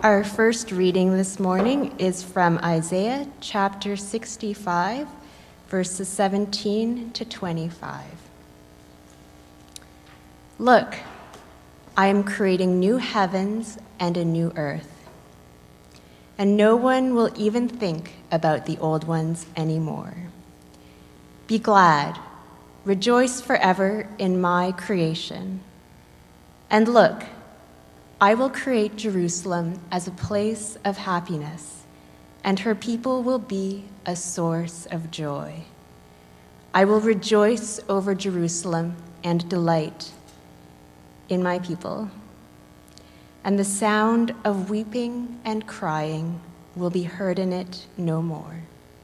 Our first reading this morning is from Isaiah chapter 65, verses 17 to 25. Look, I am creating new heavens and a new earth, and no one will even think about the old ones anymore. Be glad, rejoice forever in my creation. And look, I will create Jerusalem as a place of happiness, and her people will be a source of joy. I will rejoice over Jerusalem and delight in my people. And the sound of weeping and crying will be heard in it no more.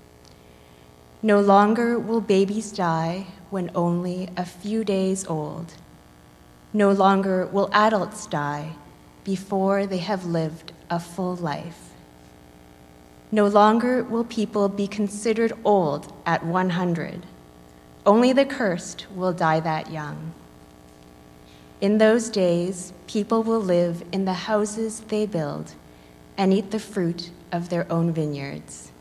No longer will babies die when only a few days old. No longer will adults die before they have lived a full life. No longer will people be considered old at 100. Only the cursed will die that young. In those days, people will live in the houses they build and eat the fruit of their own vineyards.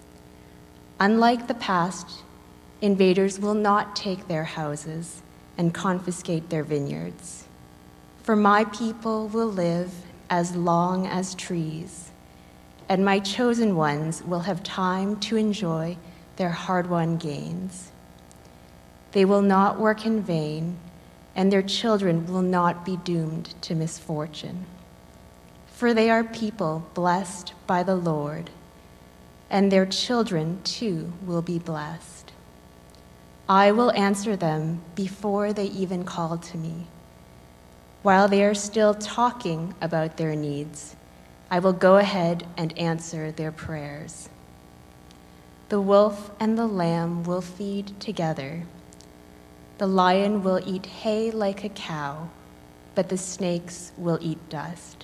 Unlike the past, invaders will not take their houses and confiscate their vineyards. For my people will live as long as trees, and my chosen ones will have time to enjoy their hard-won gains. They will not work in vain, and their children will not be doomed to misfortune. For they are people blessed by the Lord, and their children too will be blessed. I will answer them before they even call to me. While they are still talking about their needs, I will go ahead and answer their prayers. The wolf and the lamb will feed together. The lion will eat hay like a cow, but the snakes will eat dust.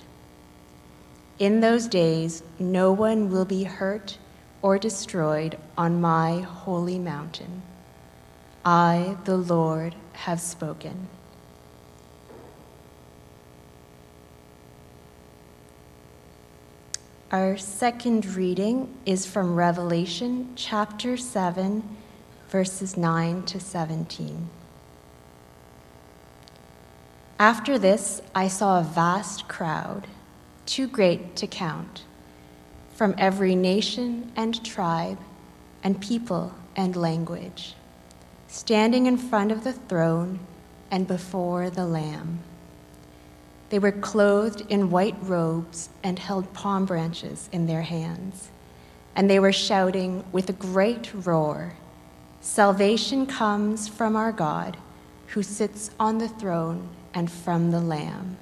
In those days, no one will be hurt or destroyed on my holy mountain. I, the Lord, have spoken. Our second reading is from Revelation chapter 7, verses 9 to 17. After this, I saw a vast crowd, too great to count, from every nation and tribe and people and language, standing in front of the throne and before the Lamb. They were clothed in white robes and held palm branches in their hands, and they were shouting with a great roar, "Salvation comes from our God, who sits on the throne, and from the Lamb."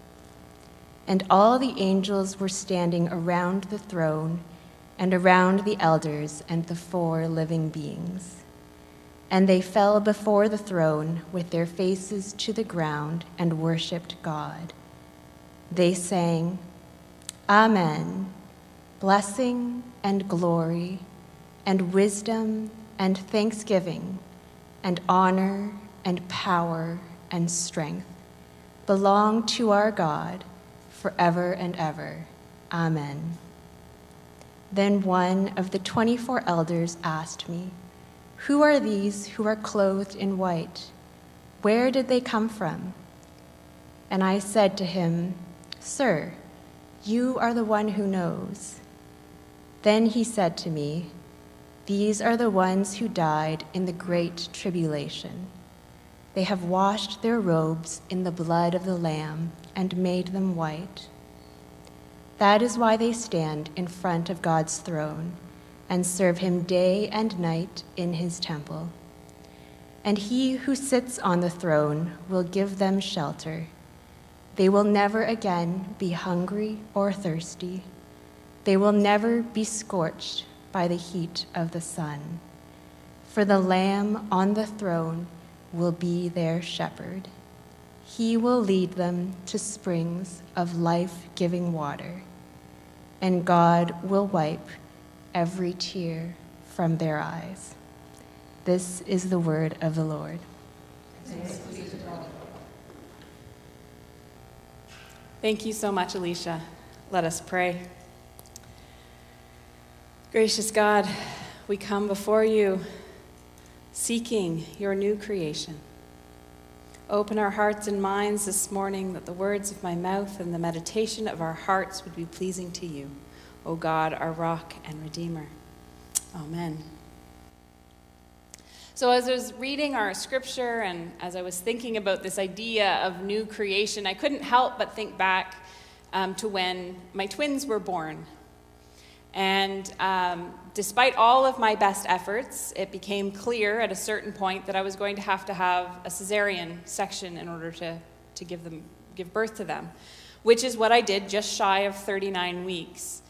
And all the angels were standing around the throne and around the elders and the 4 living beings. And they fell before the throne with their faces to the ground and worshiped God. They sang, "Amen, blessing and glory and wisdom and thanksgiving and honor and power and strength belong to our God forever and ever. Amen." Then one of the 24 elders asked me, "Who are these who are clothed in white? Where did they come from?" And I said to him, "Sir, you are the one who knows." Then he said to me, "These are the ones who died in the great tribulation. They have washed their robes in the blood of the Lamb and made them white. That is why they stand in front of God's throne and serve him day and night in his temple. And he who sits on the throne will give them shelter. They will never again be hungry or thirsty. They will never be scorched by the heat of the sun. For the Lamb on the throne will be their shepherd. He will lead them to springs of life-giving water, and God will wipe every tear from their eyes." This is the word of the Lord. Thanks be to God. Thank you so much, Alicia. Let us pray. Gracious God, we come before you seeking your new creation. Open our hearts and minds this morning that the words of my mouth and the meditation of our hearts would be pleasing to you, O God, our rock and redeemer. Amen. So as I was reading our scripture and as I was thinking about this idea of new creation, I couldn't help but think back to when my twins were born. And despite all of my best efforts, it became clear at a certain point that I was going to have a cesarean section in order to give birth to them, which is what I did just shy of 39 weeks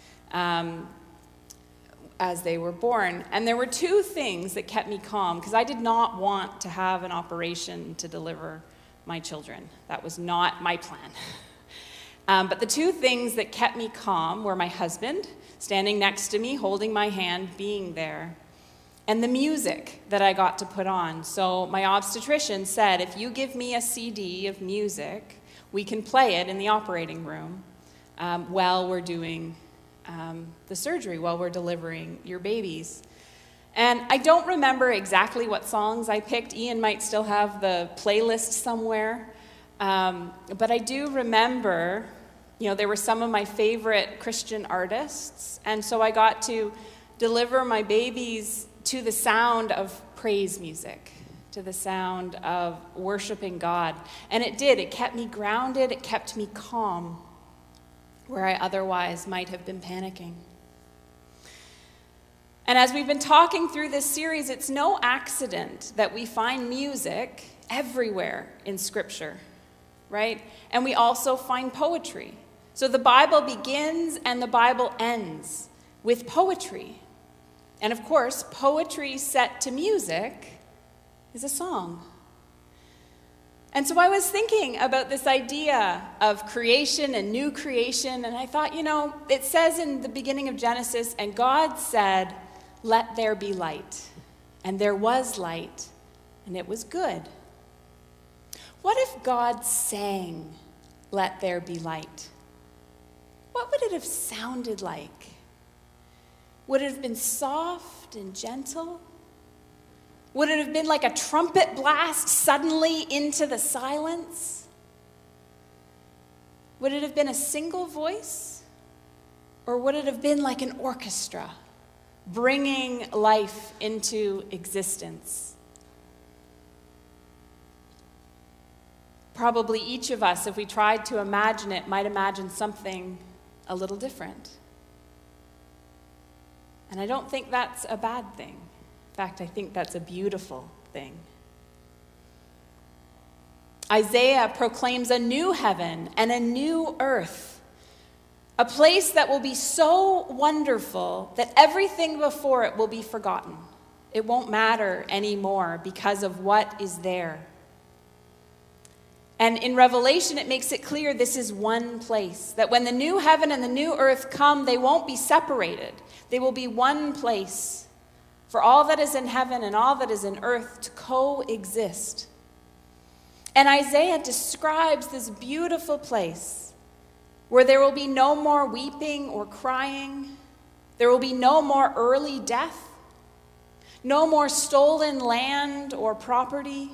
as they were born. And there were two things that kept me calm, because I did not want to have an operation to deliver my children. That was not my plan. But the two things that kept me calm were my husband, standing next to me, holding my hand, being there, and the music that I got to put on. So my obstetrician said, if you give me a CD of music, we can play it in the operating room while we're doing the surgery, while we're delivering your babies. And I don't remember exactly what songs I picked. Ian might still have the playlist somewhere. But I do remember, there were some of my favorite Christian artists, and so I got to deliver my babies to the sound of praise music, to the sound of worshiping God. And it did. It kept me grounded. It kept me calm, where I otherwise might have been panicking. And as we've been talking through this series, it's no accident that we find music everywhere in Scripture, right? And we also find poetry. So the Bible begins and the Bible ends with poetry. And of course, poetry set to music is a song. And so I was thinking about this idea of creation and new creation, and I thought, it says in the beginning of Genesis, and God said, "Let there be light." And there was light, and it was good. What if God sang, "Let there be light"? What would it have sounded like? Would it have been soft and gentle? Would it have been like a trumpet blast suddenly into the silence? Would it have been a single voice? Or would it have been like an orchestra, bringing life into existence? Probably each of us, if we tried to imagine it, might imagine something a little different. And I don't think that's a bad thing. In fact, I think that's a beautiful thing. Isaiah proclaims a new heaven and a new earth, a place that will be so wonderful that everything before it will be forgotten. It won't matter anymore because of what is there. And in Revelation, it makes it clear this is one place, that when the new heaven and the new earth come, they won't be separated. They will be one place for all that is in heaven and all that is in earth to coexist. And Isaiah describes this beautiful place where there will be no more weeping or crying. There will be no more early death, no more stolen land or property.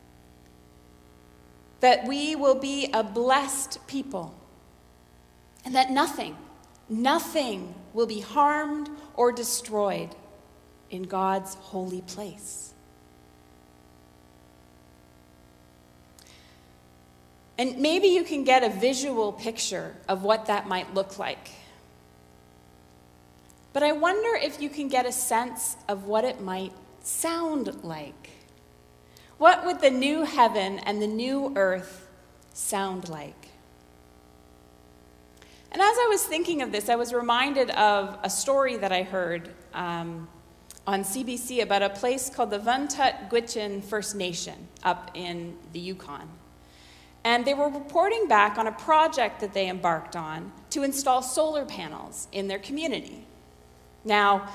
That we will be a blessed people, and that nothing will be harmed or destroyed in God's holy place. And maybe you can get a visual picture of what that might look like. But I wonder if you can get a sense of what it might sound like. What would the new heaven and the new earth sound like? And as I was thinking of this, I was reminded of a story that I heard on CBC about a place called the Vuntut Gwitchin First Nation up in the Yukon. And they were reporting back on a project that they embarked on to install solar panels in their community. Now,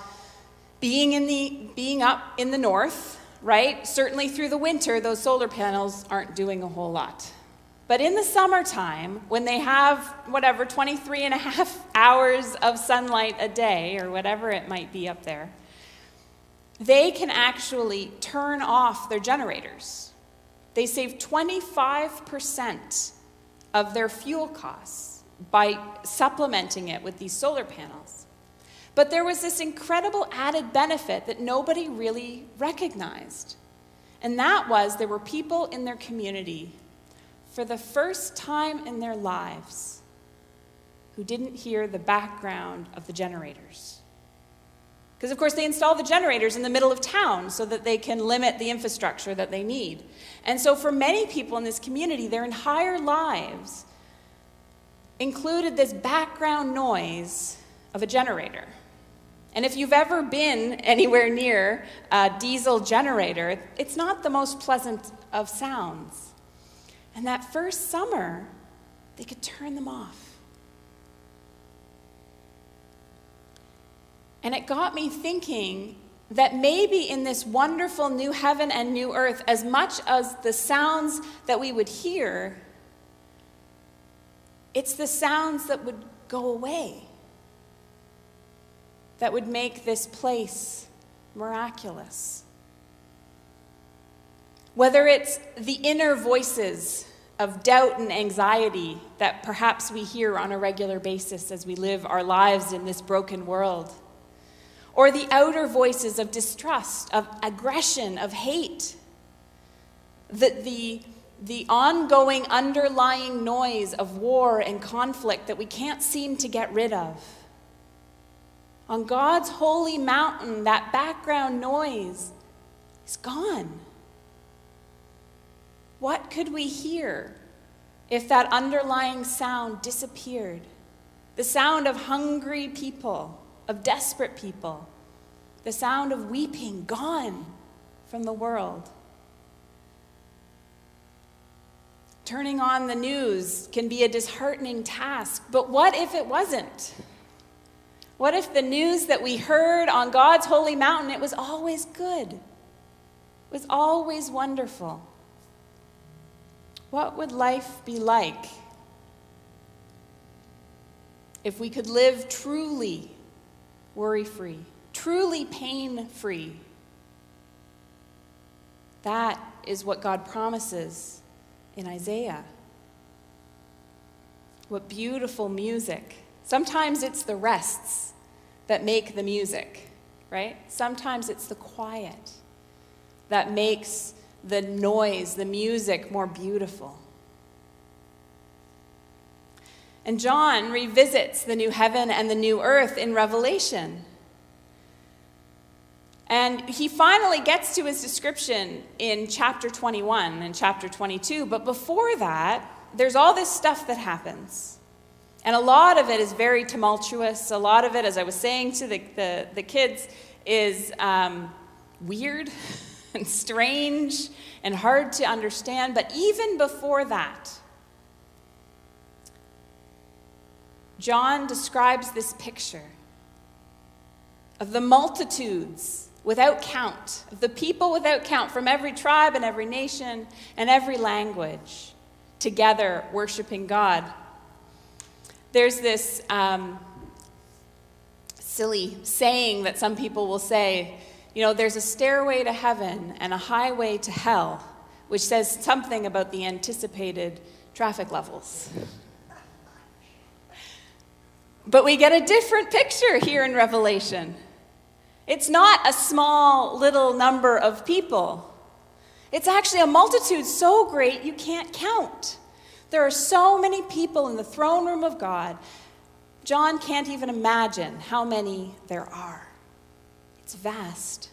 being up in the north, right? Certainly through the winter, those solar panels aren't doing a whole lot. But in the summertime, when they have, 23 and a half hours of sunlight a day, or whatever it might be up there, they can actually turn off their generators. They save 25% of their fuel costs by supplementing it with these solar panels. But there was this incredible added benefit that nobody really recognized. And that was there were people in their community, for the first time in their lives, who didn't hear the background of the generators. Because, of course, they install the generators in the middle of town so that they can limit the infrastructure that they need. And so for many people in this community, their entire lives included this background noise of a generator. And if you've ever been anywhere near a diesel generator, it's not the most pleasant of sounds. And that first summer, they could turn them off. And it got me thinking that maybe in this wonderful new heaven and new earth, as much as the sounds that we would hear, it's the sounds that would go away, that would make this place miraculous. Whether it's the inner voices of doubt and anxiety that perhaps we hear on a regular basis as we live our lives in this broken world, or the outer voices of distrust, of aggression, of hate, the ongoing underlying noise of war and conflict that we can't seem to get rid of. On God's holy mountain, that background noise is gone. What could we hear if that underlying sound disappeared? The sound of hungry people, of desperate people, the sound of weeping gone from the world. Turning on the news can be a disheartening task, but what if it wasn't? What if the news that we heard on God's holy mountain, it was always good? It was always wonderful? What would life be like if we could live truly worry-free, truly pain-free? That is what God promises in Isaiah. What beautiful music. Sometimes it's the rests that make the music, right? Sometimes it's the quiet that makes the noise, the music more beautiful. And John revisits the new heaven and the new earth in Revelation. And he finally gets to his description in chapter 21 and chapter 22. But before that, there's all this stuff that happens. And a lot of it is very tumultuous. A lot of it, as I was saying to the kids, is weird and strange and hard to understand. But even before that, John describes this picture of the multitudes without count, of the people without count from every tribe and every nation and every language together worshiping God. There's this silly saying that some people will say, you know, there's a stairway to heaven and a highway to hell, which says something about the anticipated traffic levels. But we get a different picture here in Revelation. It's not a small little number of people. It's actually a multitude so great you can't count. There are so many people in the throne room of God. John can't even imagine how many there are. It's vast.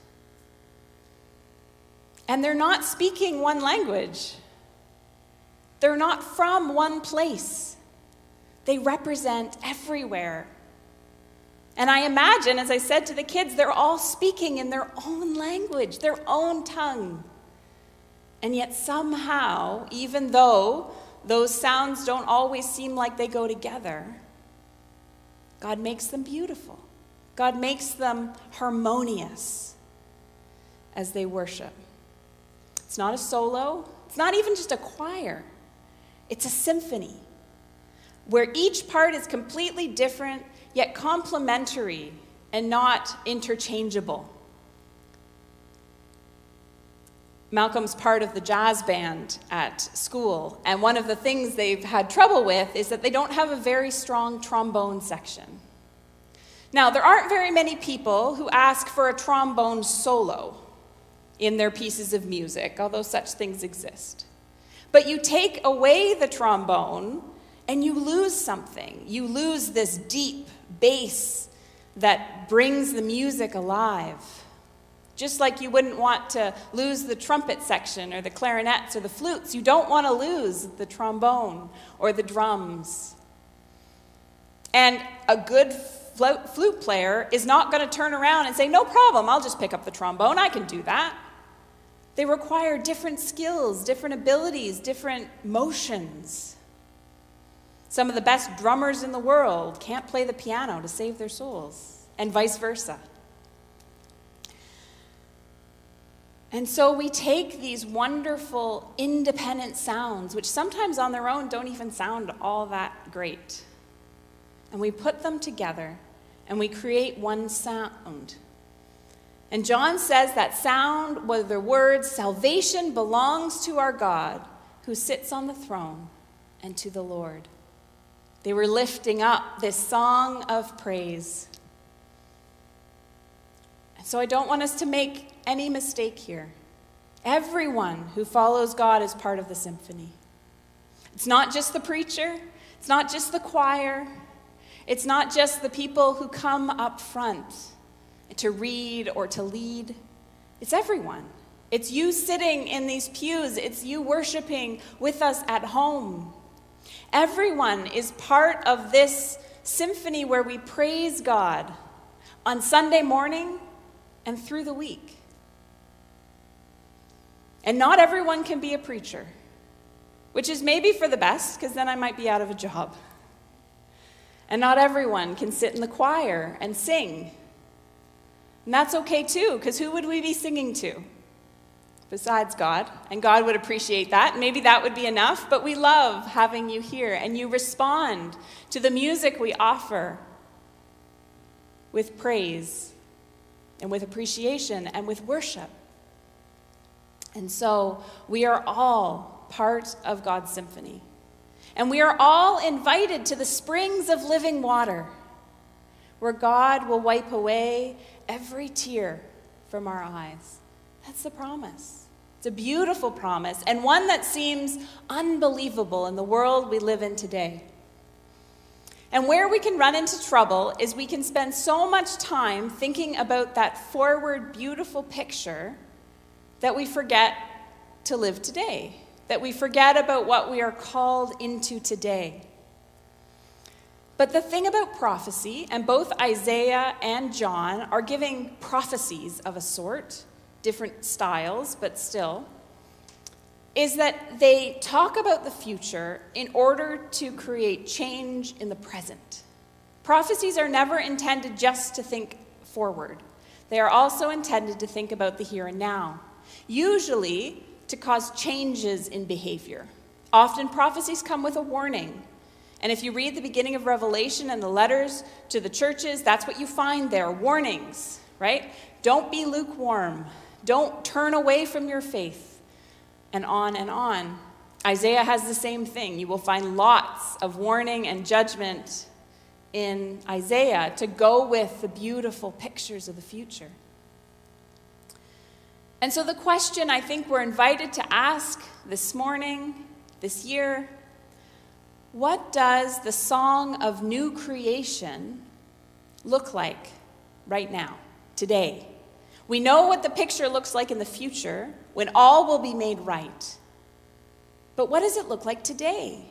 And they're not speaking one language. They're not from one place. They represent everywhere. And I imagine, as I said to the kids, they're all speaking in their own language, their own tongue. And yet somehow, even though those sounds don't always seem like they go together, God makes them beautiful. God makes them harmonious as they worship. It's not a solo. It's not even just a choir. It's a symphony where each part is completely different, yet complementary and not interchangeable. Malcolm's part of the jazz band at school, and one of the things they've had trouble with is that they don't have a very strong trombone section. Now, there aren't very many people who ask for a trombone solo in their pieces of music, although such things exist. But you take away the trombone and you lose something. You lose this deep bass that brings the music alive. Just like you wouldn't want to lose the trumpet section or the clarinets or the flutes, you don't want to lose the trombone or the drums. And a good flute player is not going to turn around and say, no problem, I'll just pick up the trombone, I can do that. They require different skills, different abilities, different motions. Some of the best drummers in the world can't play the piano to save their souls, and vice versa. And so we take these wonderful, independent sounds, which sometimes on their own don't even sound all that great, and we put them together, and we create one sound. And John says that sound were the words, salvation belongs to our God who sits on the throne and to the Lord. They were lifting up this song of praise. And so I don't want us to make any mistake here. Everyone who follows God is part of the symphony. It's not just the preacher. It's not just the choir. It's not just the people who come up front to read or to lead. It's everyone. It's you sitting in these pews. It's you worshiping with us at home. Everyone is part of this symphony where we praise God on Sunday morning and through the week. And not everyone can be a preacher, which is maybe for the best, because then I might be out of a job. And not everyone can sit in the choir and sing. And that's okay too, because who would we be singing to besides God? And God would appreciate that. Maybe that would be enough, but we love having you here, and you respond to the music we offer with praise and with appreciation and with worship. And so we are all part of God's symphony. And we are all invited to the springs of living water, where God will wipe away every tear from our eyes. That's the promise. It's a beautiful promise, and one that seems unbelievable in the world we live in today. And where we can run into trouble is we can spend so much time thinking about that forward, beautiful picture that we forget to live today, that we forget about what we are called into today. But the thing about prophecy, and both Isaiah and John are giving prophecies of a sort, different styles, but still, is that they talk about the future in order to create change in the present. Prophecies are never intended just to think forward. They are also intended to think about the here and now, usually to cause changes in behavior. Often prophecies come with a warning. And if you read the beginning of Revelation and the letters to the churches, that's what you find there, warnings, right? Don't be lukewarm. Don't turn away from your faith, and on and on. Isaiah has the same thing. You will find lots of warning and judgment in Isaiah to go with the beautiful pictures of the future. And so the question I think we're invited to ask this morning, this year, what does the song of new creation look like right now, today? We know what the picture looks like in the future, when all will be made right. But what does it look like today?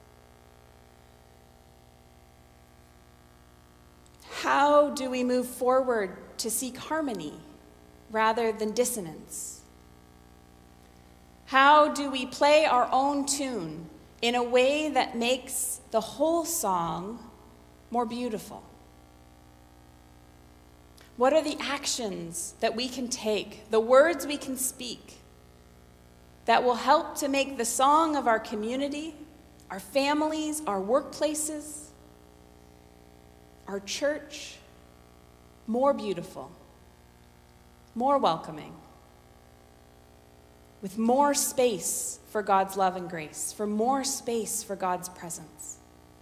How do we move forward to seek harmony rather than dissonance? How do we play our own tune in a way that makes the whole song more beautiful? What are the actions that we can take, the words we can speak, that will help to make the song of our community our families, our workplaces, our church more beautiful, more welcoming, with more space for God's love and grace, for more space for God's presence?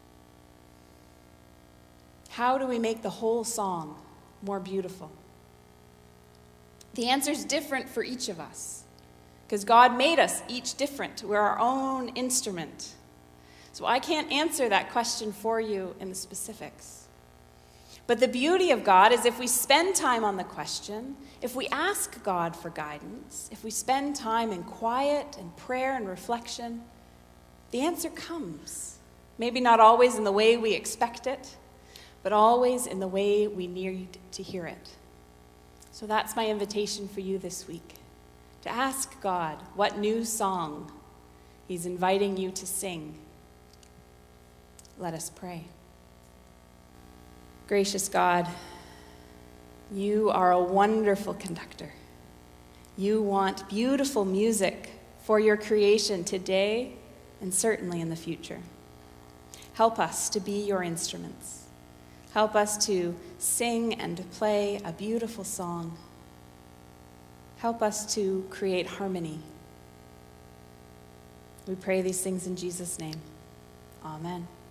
How do we make the whole song more beautiful? The answer is different for each of us, because God made us each different. We're our own instrument. So I can't answer that question for you in the specifics. But the beauty of God is if we spend time on the question, if we ask God for guidance, if we spend time in quiet and prayer and reflection, the answer comes. Maybe not always in the way we expect it, but always in the way we need to hear it. So that's my invitation for you this week, to ask God what new song He's inviting you to sing. Let us pray. Gracious God, you are a wonderful conductor. You want beautiful music for your creation today and certainly in the future. Help us to be your instruments. Help us to sing and to play a beautiful song. Help us to create harmony. We pray these things in Jesus' name. Amen.